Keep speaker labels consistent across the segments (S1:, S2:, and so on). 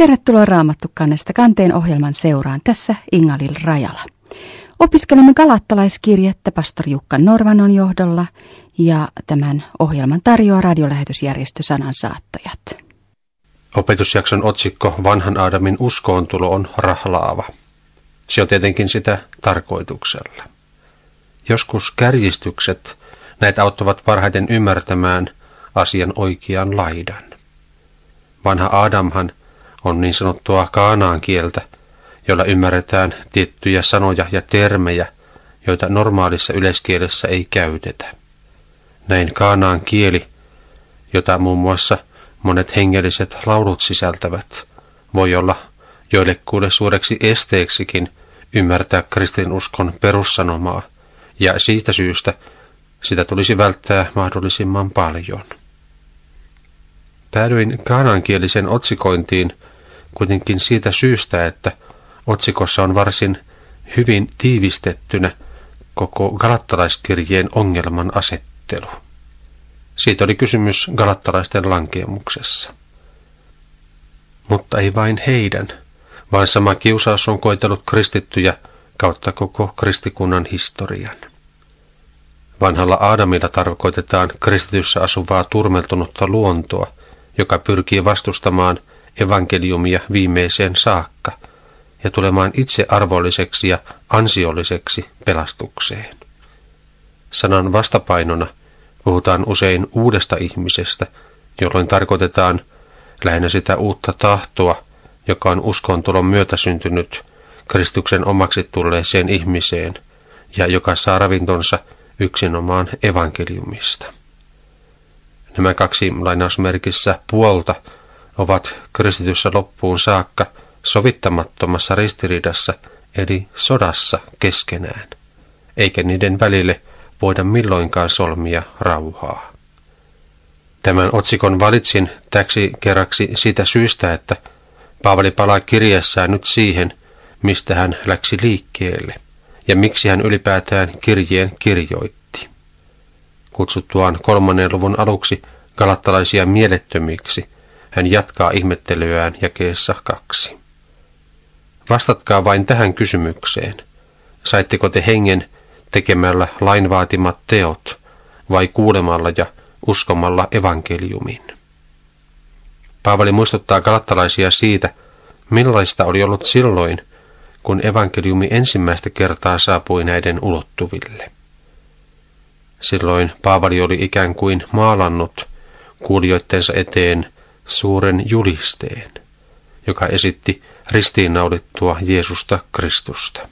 S1: Tervetuloa Raamattu kannesta kanteen ohjelman seuraan. Tässä Inga-Lill Rajala. Opiskelemme galattalaiskirjettä pastori Jukka Norvanon johdolla ja tämän ohjelman tarjoaa radiolähetysjärjestö Sanansaattajat.
S2: Opetusjakson otsikko Vanhan Aadamin uskoontulo on rahlaava. Se on tietenkin sitä tarkoituksella. Joskus kärjistykset näitä auttavat parhaiten ymmärtämään asian oikean laidan. Vanha Aadamhan on niin sanottua kaanaan kieltä, jolla ymmärretään tiettyjä sanoja ja termejä, joita normaalissa yleiskielessä ei käytetä. Näin kaanaan kieli, jota muun muassa monet hengelliset laulut sisältävät, voi olla joillekuille suureksi esteeksikin ymmärtää kristinuskon perussanomaa, ja siitä syystä sitä tulisi välttää mahdollisimman paljon. Päädyin kaanaankielisen otsikointiin kuitenkin siitä syystä, että otsikossa on varsin hyvin tiivistettynä koko galattalaiskirjeen ongelman asettelu. Siitä oli kysymys galattalaisten lankeemuksessa. Mutta ei vain heidän, vaan sama kiusaus on koetellut kristittyjä kautta koko kristikunnan historian. Vanhalla Aadamilla tarkoitetaan kristityssä asuvaa turmeltunutta luontoa, joka pyrkii vastustamaan evankeliumia viimeiseen saakka ja tulemaan itse arvolliseksi ja ansiolliseksi pelastukseen. Sanan vastapainona puhutaan usein uudesta ihmisestä, jolloin tarkoitetaan lähinnä sitä uutta tahtoa, joka on uskontulon myötä syntynyt Kristuksen omaksi tulleeseen ihmiseen ja joka saa ravintonsa yksinomaan evankeliumista. Nämä kaksi lainausmerkissä puolta ovat kristityssä loppuun saakka sovittamattomassa ristiriidassa eli sodassa keskenään, eikä niiden välille voida milloinkaan solmia rauhaa. Tämän otsikon valitsin täksi kerraksi siitä syystä, että Paavali palaa kirjeessään nyt siihen, mistä hän läksi liikkeelle ja miksi hän ylipäätään kirjeen kirjoitti. Kutsuttuaan 3. luvun aluksi galattalaisia mielettömiksi, hän jatkaa ihmettelyään jakeessa 2. Vastatkaa vain tähän kysymykseen. Saitteko te hengen tekemällä lain vaatimat teot vai kuulemalla ja uskomalla evankeliumin? Paavali muistuttaa galattalaisia siitä, millaista oli ollut silloin, kun evankeliumi ensimmäistä kertaa saapui näiden ulottuville. Silloin Paavali oli ikään kuin maalannut kuulijoittensa eteen suuren julisteen, joka esitti ristiinnaulittua Jeesusta Kristusta.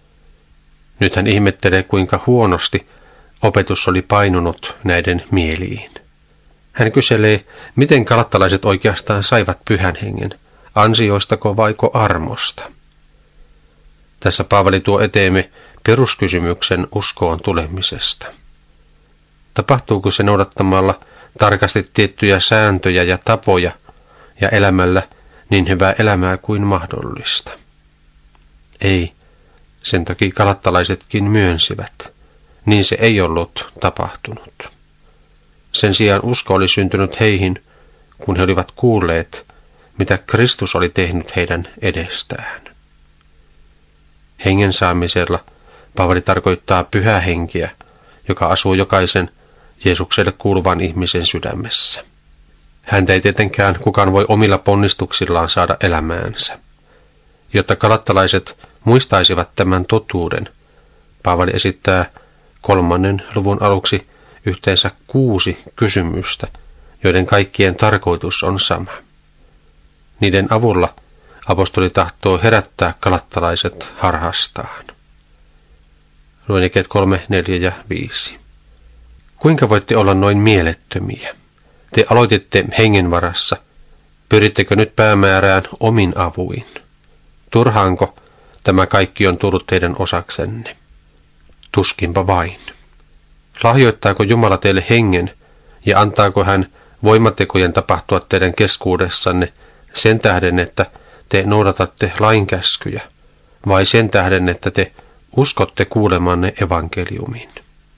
S2: Nyt hän ihmettelee, kuinka huonosti opetus oli painunut näiden mieliin. Hän kyselee, miten galattalaiset oikeastaan saivat pyhän hengen, ansioistako vaiko armosta. Tässä Paavali tuo eteemme peruskysymyksen uskoon tulemisesta. Tapahtuuko se noudattamalla tarkasti tiettyjä sääntöjä ja tapoja ja elämällä niin hyvää elämää kuin mahdollista? Ei, sen toki galattalaisetkin myönsivät. Niin se ei ollut tapahtunut. Sen sijaan usko oli syntynyt heihin, kun he olivat kuulleet, mitä Kristus oli tehnyt heidän edestään. Hengen saamisella Paavali tarkoittaa pyhää henkeä, joka asuu jokaisen Jeesukselle kuuluvan ihmisen sydämessä. Häntä ei tietenkään kukaan voi omilla ponnistuksillaan saada elämäänsä. Jotta galattalaiset muistaisivat tämän totuuden, Paavali esittää 3. luvun aluksi yhteensä 6 kysymystä, joiden kaikkien tarkoitus on sama. Niiden avulla apostoli tahtoo herättää galattalaiset harhastaan. Luen jakeet 3, 4 ja 5. Kuinka voitte olla noin mielettömiä? Te aloititte hengen varassa. Pyrittekö nyt päämäärään omin avuin? Turhaanko tämä kaikki on tullut teidän osaksenne? Tuskinpa vain. Lahjoittaako Jumala teille hengen ja antaako hän voimatekojen tapahtua teidän keskuudessanne sen tähden, että te noudatatte lainkäskyjä, vai sen tähden, että te uskotte kuulemanne evankeliumiin?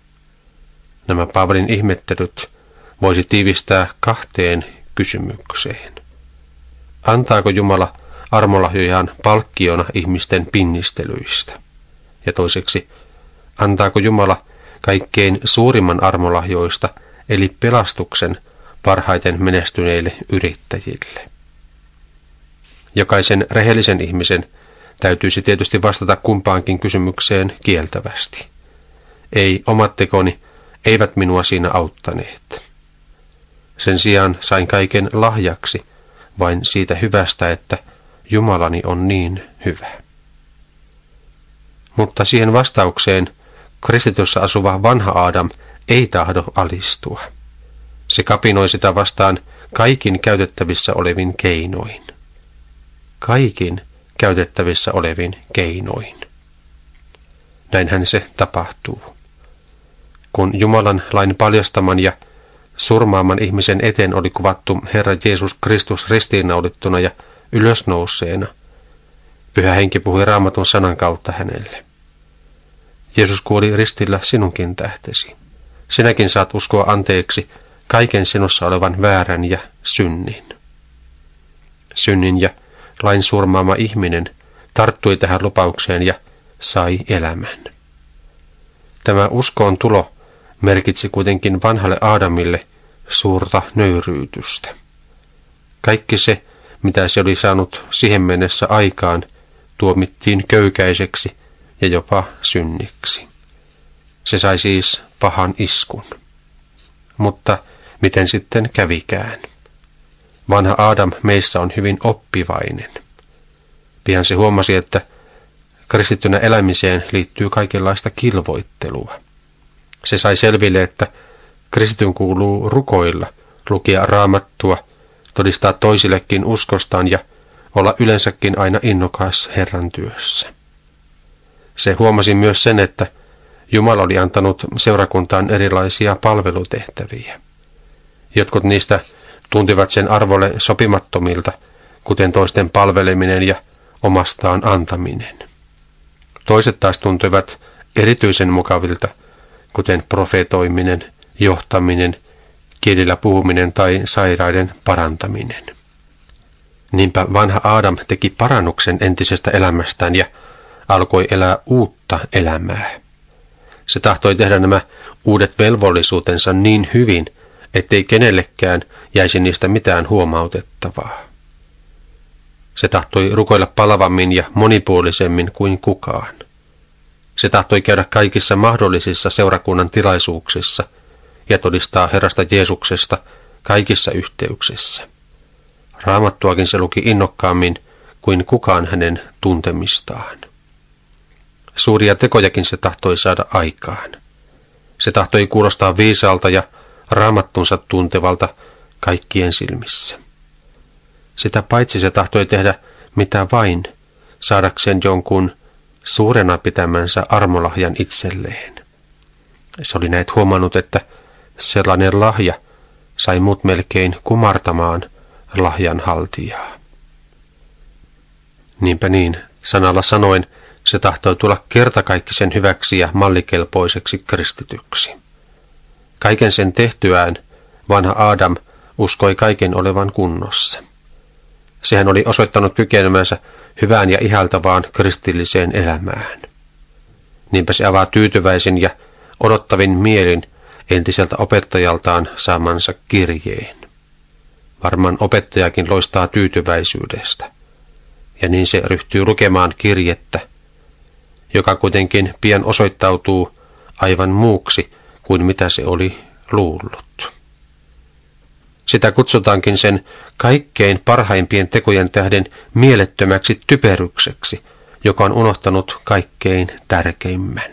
S2: Nämä Paavalin ihmettelyt voisi tiivistää 2 kysymykseen. Antaako Jumala armolahjojaan palkkiona ihmisten pinnistelyistä? Ja toiseksi, antaako Jumala kaikkein suurimman armolahjoista, eli pelastuksen, parhaiten menestyneille yrittäjille? Jokaisen rehellisen ihmisen täytyisi tietysti vastata kumpaankin kysymykseen kieltävästi. Ei, omat tekoni eivät minua siinä auttaneet. Sen sijaan sain kaiken lahjaksi vain siitä hyvästä, että Jumalani on niin hyvä. Mutta siihen vastaukseen kristityssä asuva vanha Aadam ei tahdo alistua. Se kapinoi sitä vastaan kaikin käytettävissä olevin keinoin. Kaikin käytettävissä olevin keinoin. Näinhän se tapahtuu. Kun Jumalan lain paljastaman ja surmaaman ihmisen eteen oli kuvattu Herra Jeesus Kristus ristiinnaulittuna ja ylösnouseena, Pyhä Henki puhui Raamatun sanan kautta hänelle. Jeesus kuoli ristillä sinunkin tähtesi. Sinäkin saat uskoa anteeksi kaiken sinussa olevan väärän ja synnin. Synnin ja lain surmaama ihminen tarttui tähän lupaukseen ja sai elämän. Tämä uskoon tulo merkitsi kuitenkin vanhalle Aadamille suurta nöyryytystä. Kaikki se, mitä se oli saanut siihen mennessä aikaan, tuomittiin köykäiseksi ja jopa synniksi. Se sai siis pahan iskun. Mutta miten sitten kävikään? Vanha Aadam meissä on hyvin oppivainen. Pian se huomasi, että kristittynä elämiseen liittyy kaikenlaista kilvoittelua. Se sai selville, että kristityn kuuluu rukoilla, lukea Raamattua, todistaa toisillekin uskostaan ja olla yleensäkin aina innokas Herran työssä. Se huomasi myös sen, että Jumala oli antanut seurakuntaan erilaisia palvelutehtäviä. Jotkut niistä tuntivat sen arvolle sopimattomilta, kuten toisten palveleminen ja omastaan antaminen. Toiset taas tuntuivat erityisen mukavilta, kuten profetoiminen, johtaminen, kielillä puhuminen tai sairaiden parantaminen. Niinpä vanha Aadam teki parannuksen entisestä elämästään ja alkoi elää uutta elämää. Se tahtoi tehdä nämä uudet velvollisuutensa niin hyvin, ettei kenellekään jäisi niistä mitään huomautettavaa. Se tahtoi rukoilla palavammin ja monipuolisemmin kuin kukaan. Se tahtoi käydä kaikissa mahdollisissa seurakunnan tilaisuuksissa ja todistaa Herrasta Jeesuksesta kaikissa yhteyksissä. Raamattuakin se luki innokkaammin kuin kukaan hänen tuntemistaan. Suuria tekojakin se tahtoi saada aikaan. Se tahtoi kuulostaa viisaalta ja raamattunsa tuntevalta kaikkien silmissä. Sitä paitsi se tahtoi tehdä mitä vain, saadakseen jonkun suurena pitämänsä armolahjan itselleen. Se oli näet huomannut, että sellainen lahja sai muut melkein kumartamaan lahjan haltijaa. Niinpä niin, sanalla sanoen, se tahtoi tulla kertakaikkisen hyväksi ja mallikelpoiseksi kristityksi. Kaiken sen tehtyään vanha Aadam uskoi kaiken olevan kunnossa. Sehän oli osoittanut kykenemänsä hyvään ja ihailtavaan kristilliseen elämään. Niinpä se avaa tyytyväisin ja odottavin mielin entiseltä opettajaltaan saamansa kirjeen. Varmaan opettajakin loistaa tyytyväisyydestä. Ja niin se ryhtyy lukemaan kirjettä, joka kuitenkin pian osoittautuu aivan muuksi kuin mitä se oli luullut. Sitä kutsutaankin sen kaikkein parhaimpien tekojen tähden mielettömäksi typerykseksi, joka on unohtanut kaikkein tärkeimmän.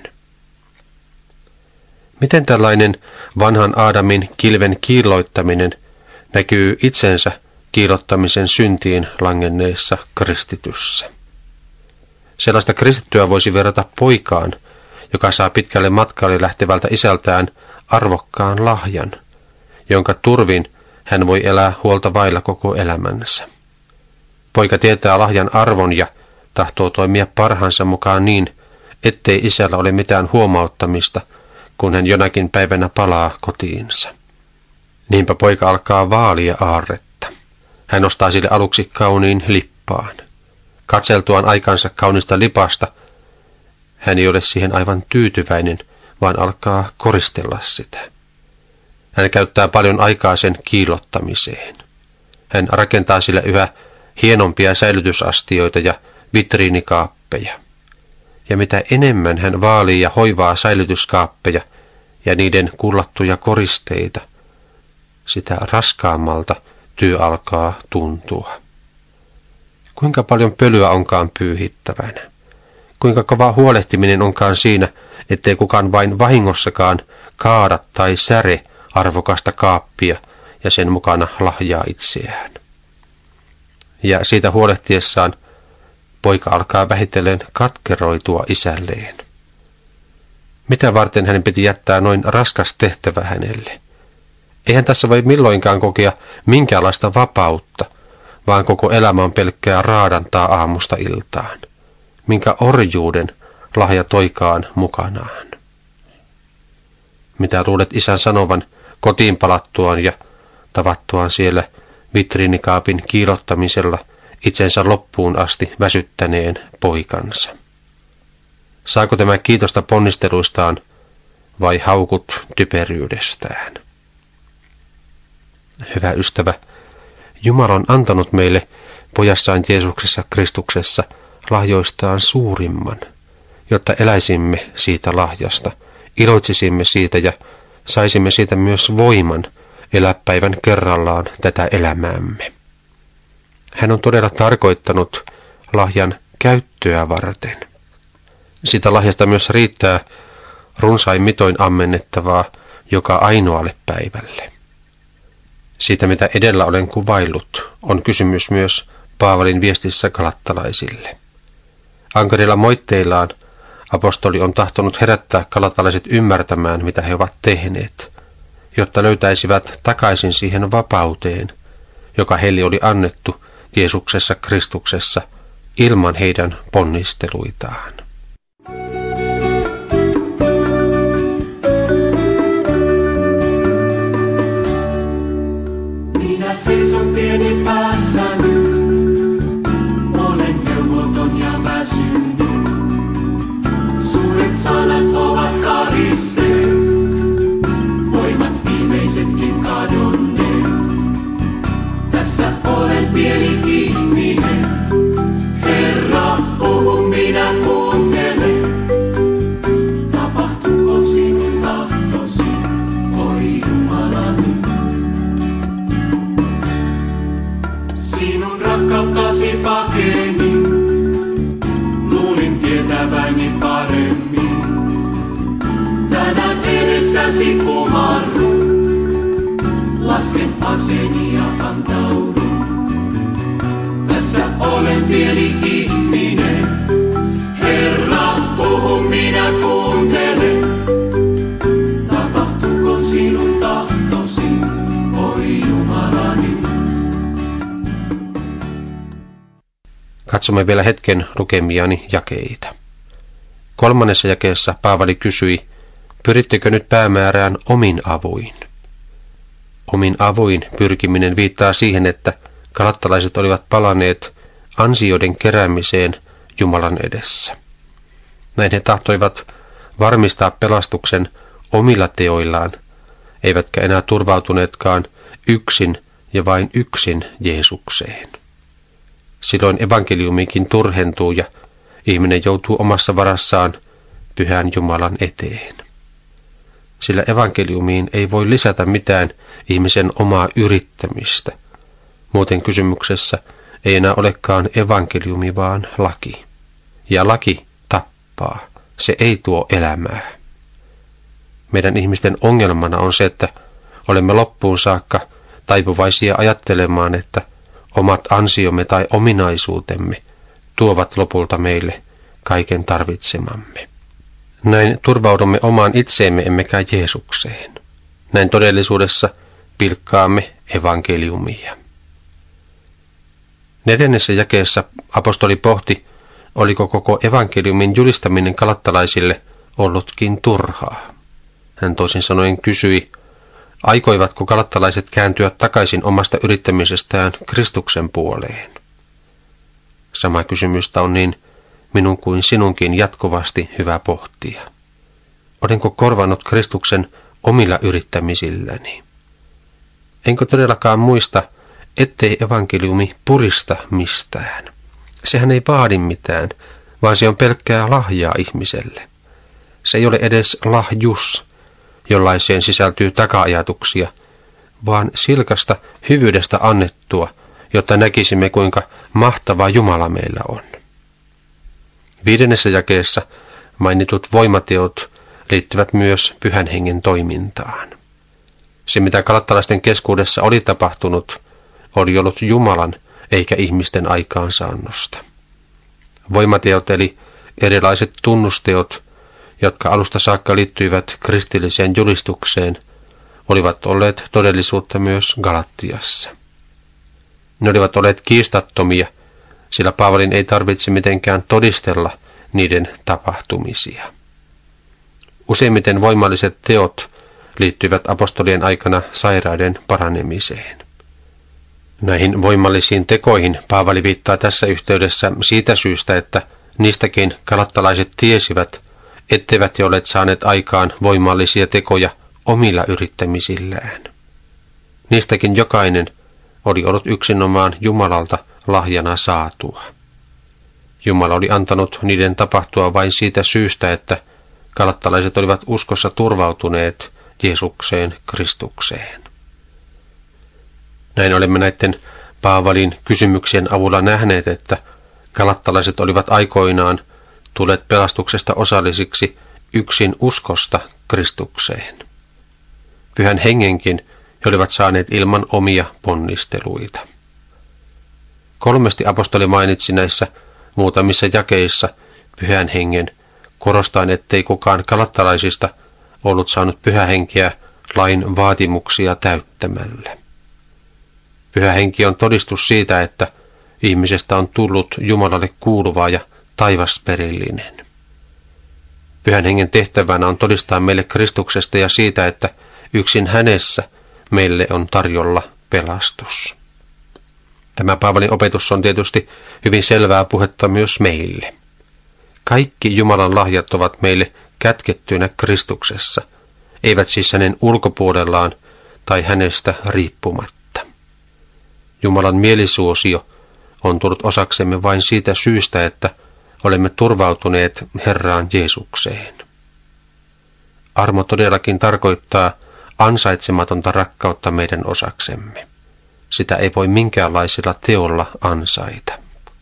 S2: Miten tällainen vanhan Aadamin kilven kiilloittaminen näkyy itsensä kiillottamisen syntiin langenneessa kristityssä? Sellaista kristittyä voisi verrata poikaan, joka saa pitkälle matkalle lähtevältä isältään arvokkaan lahjan, jonka turvin hän voi elää huolta vailla koko elämänsä. Poika tietää lahjan arvon ja tahtoo toimia parhaansa mukaan niin, ettei isällä ole mitään huomauttamista, kun hän jonakin päivänä palaa kotiinsa. Niinpä poika alkaa vaalia aarretta. Hän ostaa sille aluksi kauniin lippaan. katseltuaan aikansa kaunista lipasta, hän ei ole siihen aivan tyytyväinen, vaan alkaa koristella sitä. Hän käyttää paljon aikaa sen kiillottamiseen. Hän rakentaa sillä yhä hienompia säilytysastioita ja vitriinikaappeja. Ja mitä enemmän hän vaalii ja hoivaa säilytyskaappeja ja niiden kullattuja koristeita, sitä raskaammalta työ alkaa tuntua. Kuinka paljon pölyä onkaan pyyhittävänä? Kuinka kova huolehtiminen onkaan siinä, ettei kukaan vain vahingossakaan kaada tai säre arvokasta kaappia ja sen mukana lahjaa itseään. Ja siitä huolehtiessaan poika alkaa vähitellen katkeroitua isälleen. Mitä varten hänen piti jättää noin raskas tehtävä hänelle? Eihän tässä voi milloinkaan kokea minkäänlaista vapautta, vaan koko elämä on pelkkää raadantaa aamusta iltaan. Minkä orjuuden lahja toikaan mukanaan. Mitä luulet isän sanovan kotiin palattuaan ja tavattuaan siellä vitriinikaapin kiilottamisella itsensä loppuun asti väsyttäneen poikansa? Saako tämä kiitosta ponnisteluistaan vai haukut typeryydestään? Hyvä ystävä, Jumala on antanut meille pojassaan Jeesuksessa Kristuksessa lahjoistaan suurimman, jotta eläisimme siitä lahjasta, iloitsisimme siitä ja saisimme siitä myös voiman elää päivän kerrallaan tätä elämäämme. Hän on todella tarkoittanut lahjan käyttöä varten. Sitä lahjasta myös riittää runsain mitoin ammennettavaa joka ainoalle päivälle. Siitä, mitä edellä olen kuvaillut, on kysymys myös Paavalin viestissä galattalaisille. Ankarilla moitteillaan apostoli on tahtonut herättää galatalaiset ymmärtämään, mitä he ovat tehneet, jotta löytäisivät takaisin siihen vapauteen, joka heille oli annettu Jeesuksessa Kristuksessa ilman heidän ponnisteluitaan.
S3: Minä seison tieni päässä nyt, olen neuvoton ja väsynyt. Suuret sanat ovat karisseet, voimat viimeisetkin kadonneet. Tässä olen pieni ihminen, Herra, puhu minä kuuntelen. Tapahtuuko sinun tahtosi, oi Jumalani? Sinun rakkauttasi pakeni, luulin tietäväni paremmin. Tänään edessäsi kumarrun, lasken aseni ja antaudun. Tässä olen pieni ihminen, Herra, puhu minä kuuntelen. Tapahtuuko sinun tahtosi, oi Jumalani?
S2: Katsomme vielä hetken lukemiani jakeita. 3. jakeessa Paavali kysyi, pyrittekö nyt päämäärään omin avuin? Omin avuin pyrkiminen viittaa siihen, että galattalaiset olivat palanneet ansioiden keräämiseen Jumalan edessä. Näin he tahtoivat varmistaa pelastuksen omilla teoillaan, eivätkä enää turvautuneetkaan yksin ja vain yksin Jeesukseen. Silloin evankeliumikin turhentuu ja ihminen joutuu omassa varassaan pyhän Jumalan eteen. Sillä evankeliumiin ei voi lisätä mitään ihmisen omaa yrittämistä. Muuten kysymyksessä ei enää olekaan evankeliumi, vaan laki. Ja laki tappaa, se ei tuo elämää. Meidän ihmisten ongelmana on se, että olemme loppuun saakka taipuvaisia ajattelemaan, että omat ansiomme tai ominaisuutemme tuovat lopulta meille kaiken tarvitsemamme. Näin turvaudumme omaan itseemme emmekä Jeesukseen. Näin todellisuudessa pilkkaamme evankeliumia. 4. jakeessa apostoli pohti, oliko koko evankeliumin julistaminen galattalaisille ollutkin turhaa. Hän toisin sanoen kysyi, aikoivatko galattalaiset kääntyä takaisin omasta yrittämisestään Kristuksen puoleen. Sama kysymystä on niin minun kuin sinunkin jatkuvasti hyvä pohtia. Olenko korvannut Kristuksen omilla yrittämisilläni? Enkö todellakaan muista, ettei evankeliumi purista mistään? Sehän ei vaadi mitään, vaan se on pelkkää lahjaa ihmiselle. Se ei ole edes lahjus, jollaiseen sisältyy taka-ajatuksia, vaan silkasta hyvyydestä annettua, jotta näkisimme, kuinka mahtava Jumala meillä on. 5. jakeessa mainitut voimateot liittyvät myös Pyhän Hengen toimintaan. Se, mitä galattalaisten keskuudessa oli tapahtunut, oli ollut Jumalan eikä ihmisten aikaansaannosta. Voimateot eli erilaiset tunnusteot, jotka alusta saakka liittyivät kristilliseen julistukseen, olivat olleet todellisuutta myös Galattiassa. Ne olivat olleet kiistattomia, sillä Paavalin ei tarvitse mitenkään todistella niiden tapahtumisia. Useimmiten voimalliset teot liittyvät apostolien aikana sairaiden paranemiseen. Näihin voimallisiin tekoihin Paavali viittaa tässä yhteydessä siitä syystä, että niistäkin galattalaiset tiesivät, etteivät he olleet saaneet aikaan voimallisia tekoja omilla yrittämisillään. Niistäkin jokainen oli ollut yksinomaan Jumalalta lahjana saatua. Jumala oli antanut niiden tapahtua vain siitä syystä, että galattalaiset olivat uskossa turvautuneet Jeesukseen Kristukseen. Näin olemme näiden Paavalin kysymyksien avulla nähneet, että galattalaiset olivat aikoinaan tulleet pelastuksesta osallisiksi yksin uskosta Kristukseen. Pyhän Hengenkin he olivat saaneet ilman omia ponnisteluita. 3 apostoli mainitsi näissä muutamissa jakeissa Pyhän Hengen, korostaen, ettei kukaan galattalaisista ollut saanut Pyhä Henkeä lain vaatimuksia täyttämällä. Pyhä Henki on todistus siitä, että ihmisestä on tullut Jumalalle kuuluva ja taivasperillinen. Pyhän Hengen tehtävänä on todistaa meille Kristuksesta ja siitä, että yksin hänessä meille on tarjolla pelastus. Tämä Paavalin opetus on tietysti hyvin selvää puhetta myös meille. Kaikki Jumalan lahjat ovat meille kätkettyinä Kristuksessa, eivät siis hänen ulkopuolellaan tai hänestä riippumatta. Jumalan mielisuosio on tullut osaksemme vain siitä syystä, että olemme turvautuneet Herraan Jeesukseen. Armo todellakin tarkoittaa ansaitsematonta rakkautta meidän osaksemme. Sitä ei voi minkäänlaisilla teolla ansaita.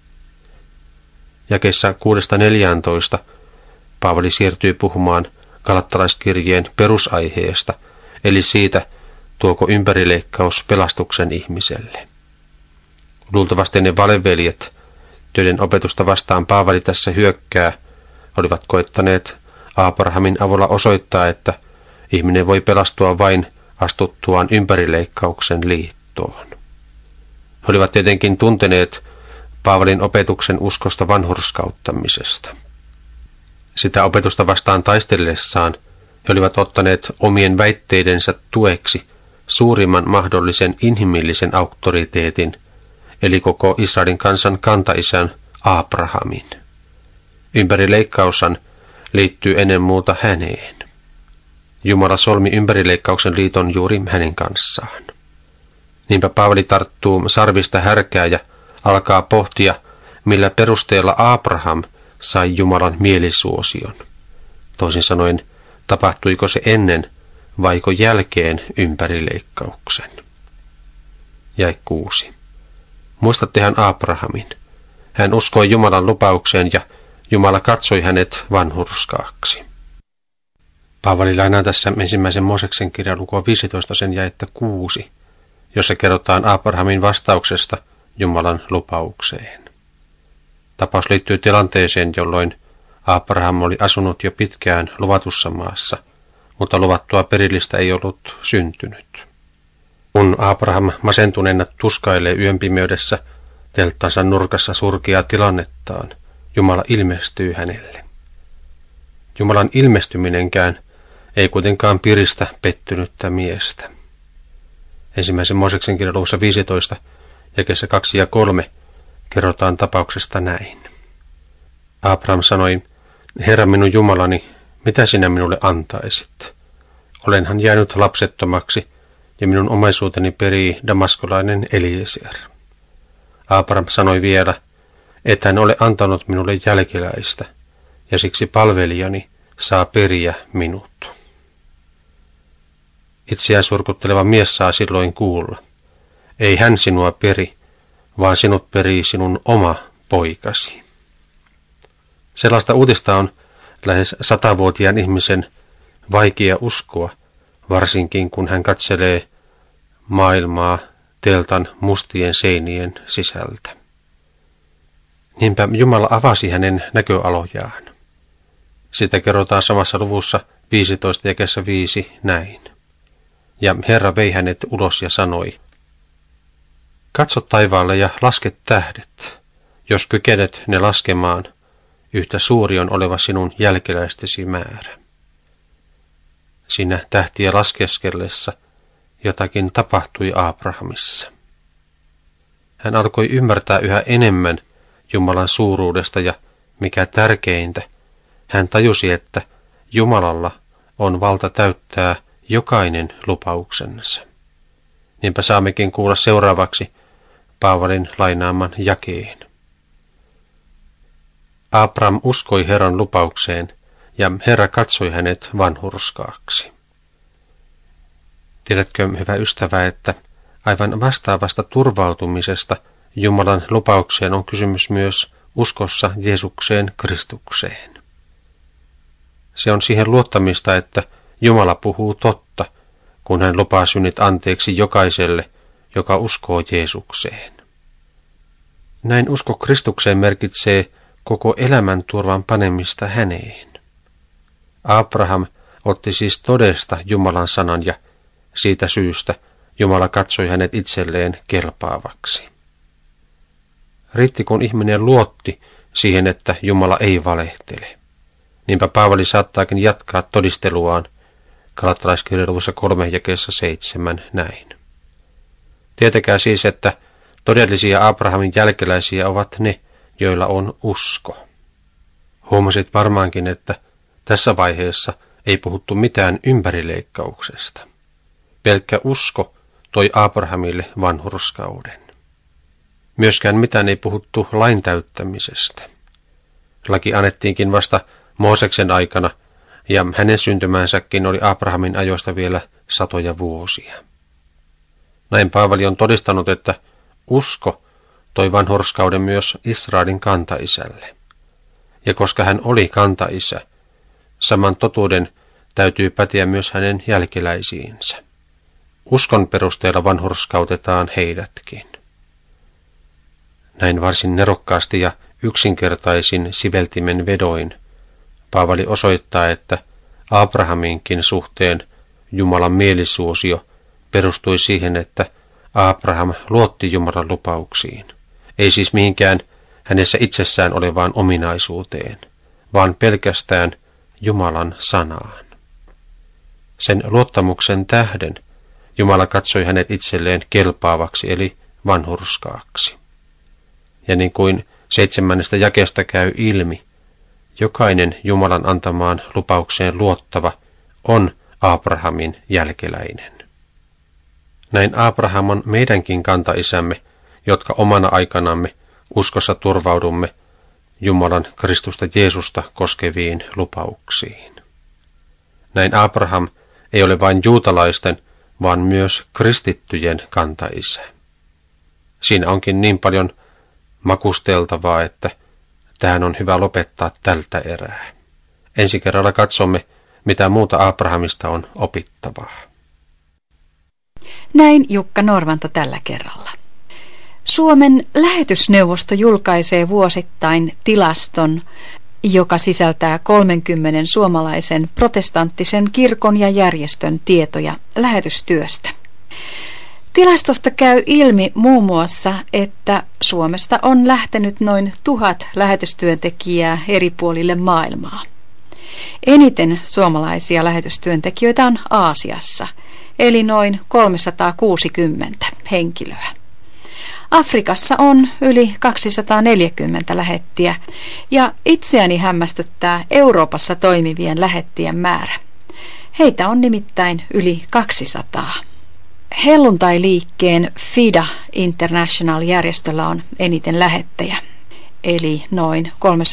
S2: Jakeessa 6-14 Paavali siirtyy puhumaan galattalaiskirjeen perusaiheesta, eli siitä, tuoko ympärileikkaus pelastuksen ihmiselle. Luultavasti ne valeveljet, joiden opetusta vastaan Paavali tässä hyökkää, olivat koettaneet Abrahamin avulla osoittaa, että ihminen voi pelastua vain astuttuaan ympärileikkauksen liittoon. He olivat tietenkin tunteneet Paavalin opetuksen uskosta vanhurskauttamisesta. Sitä opetusta vastaan taistellessaan he olivat ottaneet omien väitteidensä tueksi suurimman mahdollisen inhimillisen auktoriteetin, eli koko Israelin kansan kantaisän Abrahamin. Ympärileikkaushan liittyy ennen muuta häneen. Jumala solmi ympärileikkauksen liiton juuri hänen kanssaan. Niinpä Paavali tarttuu sarvista härkää ja alkaa pohtia, millä perusteella Abraham sai Jumalan mielisuosion. Toisin sanoen, tapahtuiko se ennen vaiko jälkeen ympärileikkauksen. Jae 6. Muistattehan Abrahamin. Hän uskoi Jumalan lupaukseen ja Jumala katsoi hänet vanhurskaaksi. Paavali lainaa tässä 1. Mooseksen kirjan lukua 15 sen jaetta 6, jossa kerrotaan Abrahamin vastauksesta Jumalan lupaukseen. Tapaus liittyy tilanteeseen, jolloin Abraham oli asunut jo pitkään luvatussa maassa, mutta luvattua perillistä ei ollut syntynyt. Kun Abraham masentuneena tuskailee yön pimeydessä telttansa nurkassa surkeaa tilannettaan, Jumala ilmestyy hänelle. Jumalan ilmestyminenkään ei kuitenkaan piristä pettynyttä miestä. 1. Mooseksen kirjan luvussa 15, jakeessa 2 ja 3 kerrotaan tapauksesta näin. Abraham sanoi, Herra minun Jumalani, mitä sinä minulle antaisit? Olenhan jäänyt lapsettomaksi, ja minun omaisuuteni perii damaskolainen Eliezer. Abraham sanoi vielä, et hän ole antanut minulle jälkeläistä, ja siksi palvelijani saa periä minut. Itseään surkutteleva mies saa silloin kuulla, ei hän sinua peri, vaan sinut perii sinun oma poikasi. Sellaista uutista on lähes 100-vuotiaan ihmisen vaikea uskoa, varsinkin kun hän katselee maailmaa teltan mustien seinien sisältä. Niinpä Jumala avasi hänen näköalojaan. Sitä kerrotaan samassa luvussa 15 jakeessa 5 näin. Ja Herra vei hänet ulos ja sanoi, katso taivaalle ja laske tähdet, jos kykenet ne laskemaan, yhtä suuri on oleva sinun jälkeläistesi määrä. Siinä tähtiä laskeskellessa jotakin tapahtui Abrahamissa. Hän alkoi ymmärtää yhä enemmän Jumalan suuruudesta ja, mikä tärkeintä, hän tajusi, että Jumalalla on valta täyttää jokainen lupauksensa. Niinpä saammekin kuulla seuraavaksi Paavalin lainaaman jakeen. Abraham uskoi Herran lupaukseen, ja Herra katsoi hänet vanhurskaaksi. Tiedätkö, hyvä ystävä, että aivan vastaavasta turvautumisesta Jumalan lupaukseen on kysymys myös uskossa Jeesukseen Kristukseen. Se on siihen luottamista, että Jumala puhuu totta, kun hän lupaa synnit anteeksi jokaiselle, joka uskoo Jeesukseen. Näin usko Kristukseen merkitsee koko elämän turvan panemista häneen. Abraham otti siis todesta Jumalan sanan ja siitä syystä Jumala katsoi hänet itselleen kelpaavaksi. Riitti kun ihminen luotti siihen, että Jumala ei valehtele. Niinpä Paavali saattaakin jatkaa todisteluaan Galattalaiskirjan luvussa 3 jakeessa 7 näin. Tietäkää siis, että todellisia Abrahamin jälkeläisiä ovat ne, joilla on usko. Huomasit varmaankin, että tässä vaiheessa ei puhuttu mitään ympärileikkauksesta. Pelkkä usko toi Abrahamille vanhurskauden. Myöskään mitään ei puhuttu lain täyttämisestä. Laki annettiinkin vasta Mooseksen aikana, ja hänen syntymänsäkin oli Abrahamin ajoista vielä satoja vuosia. Näin Paavali on todistanut, että usko toi vanhurskauden myös Israelin kantaisälle. Ja koska hän oli kantaisä, saman totuuden täytyy päteä myös hänen jälkeläisiinsä. Uskon perusteella vanhurskautetaan heidätkin. Näin varsin nerokkaasti ja yksinkertaisin siveltimen vedoin Paavali osoittaa, että Abrahaminkin suhteen Jumalan mielisuosio perustui siihen, että Abraham luotti Jumalan lupauksiin, ei siis mihinkään hänessä itsessään olevaan ominaisuuteen, vaan pelkästään Jumalan sanaan. Sen luottamuksen tähden Jumala katsoi hänet itselleen kelpaavaksi eli vanhurskaaksi. Ja niin kuin 7. jakeesta käy ilmi, jokainen Jumalan antamaan lupaukseen luottava on Abrahamin jälkeläinen. Näin Abraham on meidänkin kantaisämme, jotka omana aikanamme uskossa turvaudumme Jumalan Kristusta Jeesusta koskeviin lupauksiin. Näin Abraham ei ole vain juutalaisten, vaan myös kristittyjen kantaisä. Siinä onkin niin paljon makusteltavaa, että tähän on hyvä lopettaa tältä erää. Ensi kerralla katsomme, mitä muuta Abrahamista on opittavaa.
S1: Näin Jukka Norvanto tällä kerralla. Suomen lähetysneuvosto julkaisee vuosittain tilaston, joka sisältää 30 suomalaisen protestanttisen kirkon ja järjestön tietoja lähetystyöstä. Tilastosta käy ilmi muun muassa, että Suomesta on lähtenyt noin 1000 lähetystyöntekijää eri puolille maailmaa. Eniten suomalaisia lähetystyöntekijöitä on Aasiassa, eli noin 360 henkilöä. Afrikassa on yli 240 lähettiä ja itseäni hämmästyttää Euroopassa toimivien lähettien määrä. Heitä on nimittäin yli 200. Helluntai-liikkeen FIDA International-järjestöllä on eniten lähettejä, eli noin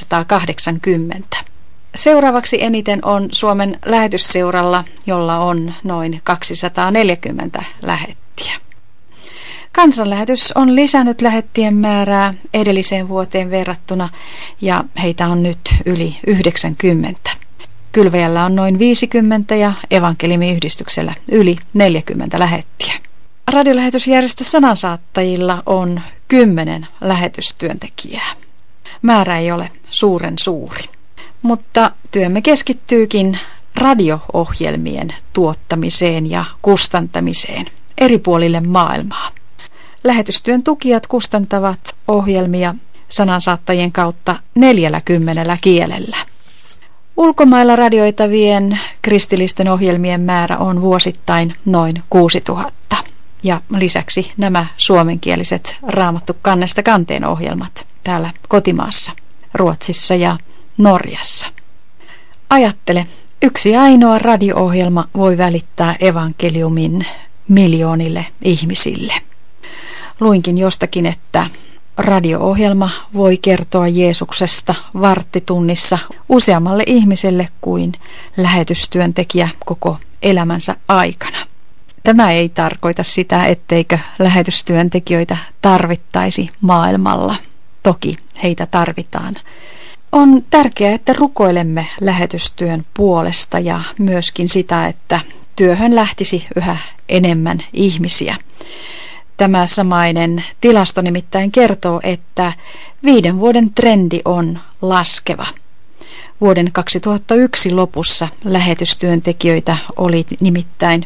S1: 380. Seuraavaksi eniten on Suomen lähetysseuralla, jolla on noin 240 lähettiä. Kansanlähetys on lisännyt lähettien määrää edelliseen vuoteen verrattuna ja heitä on nyt yli 90. Kylväjällä on noin 50 ja evankelimiyhdistyksellä yli 40 lähettiä. Radiolähetysjärjestö Sanansaattajilla on 10 lähetystyöntekijää. Määrä ei ole suuren suuri, mutta työmme keskittyykin radio-ohjelmien tuottamiseen ja kustantamiseen eri puolille maailmaa. Lähetystyön tukijat kustantavat ohjelmia sanansaattajien kautta 40 kielellä. Ulkomailla radioitavien kristillisten ohjelmien määrä on vuosittain noin 6000. Ja lisäksi nämä suomenkieliset Raamattu kannesta kanteen ohjelmat täällä kotimaassa, Ruotsissa ja Norjassa. Ajattele, yksi ainoa radio-ohjelma voi välittää evankeliumin miljoonille ihmisille. Luinkin jostakin, että radio-ohjelma voi kertoa Jeesuksesta varttitunnissa useammalle ihmiselle kuin lähetystyöntekijä koko elämänsä aikana. Tämä ei tarkoita sitä, etteikö lähetystyöntekijöitä tarvittaisi maailmalla. Toki heitä tarvitaan. On tärkeää, että rukoilemme lähetystyön puolesta ja myöskin sitä, että työhön lähtisi yhä enemmän ihmisiä. Tämä samainen tilasto nimittäin kertoo, että 5 vuoden trendi on laskeva. Vuoden 2001 lopussa lähetystyöntekijöitä oli nimittäin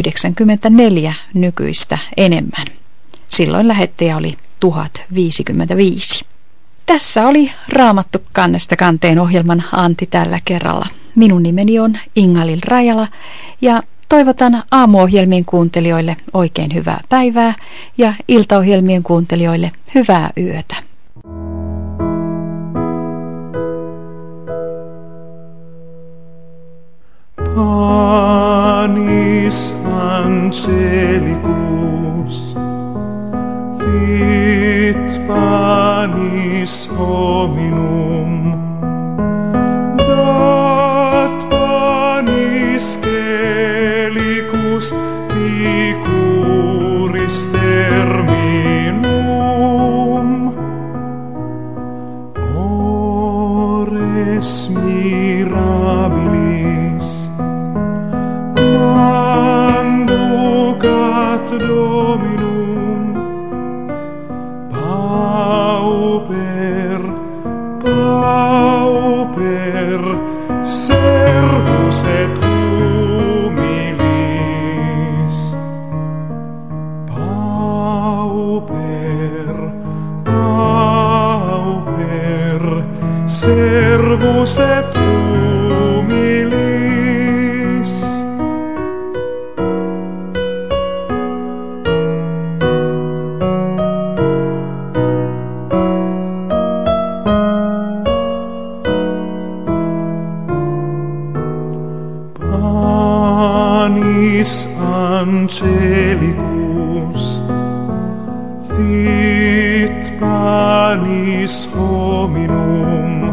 S1: 94 nykyistä enemmän. Silloin lähettejä oli 1055. Tässä oli Raamattu kannesta kanteen ohjelman anti tällä kerralla. Minun nimeni on Inga-Lill Rajala ja toivotan aamuohjelmien kuuntelijoille oikein hyvää päivää ja iltaohjelmien kuuntelijoille hyvää yötä.
S3: Panis angelicus, fit panis hominum, dat panis celicus picuris terminum, ores mirabilis, manducat Dominum, pauper, pauper, servus et humilis. Pauper, pauper, servus et humilis. Panis angelicus, fit panis hominum,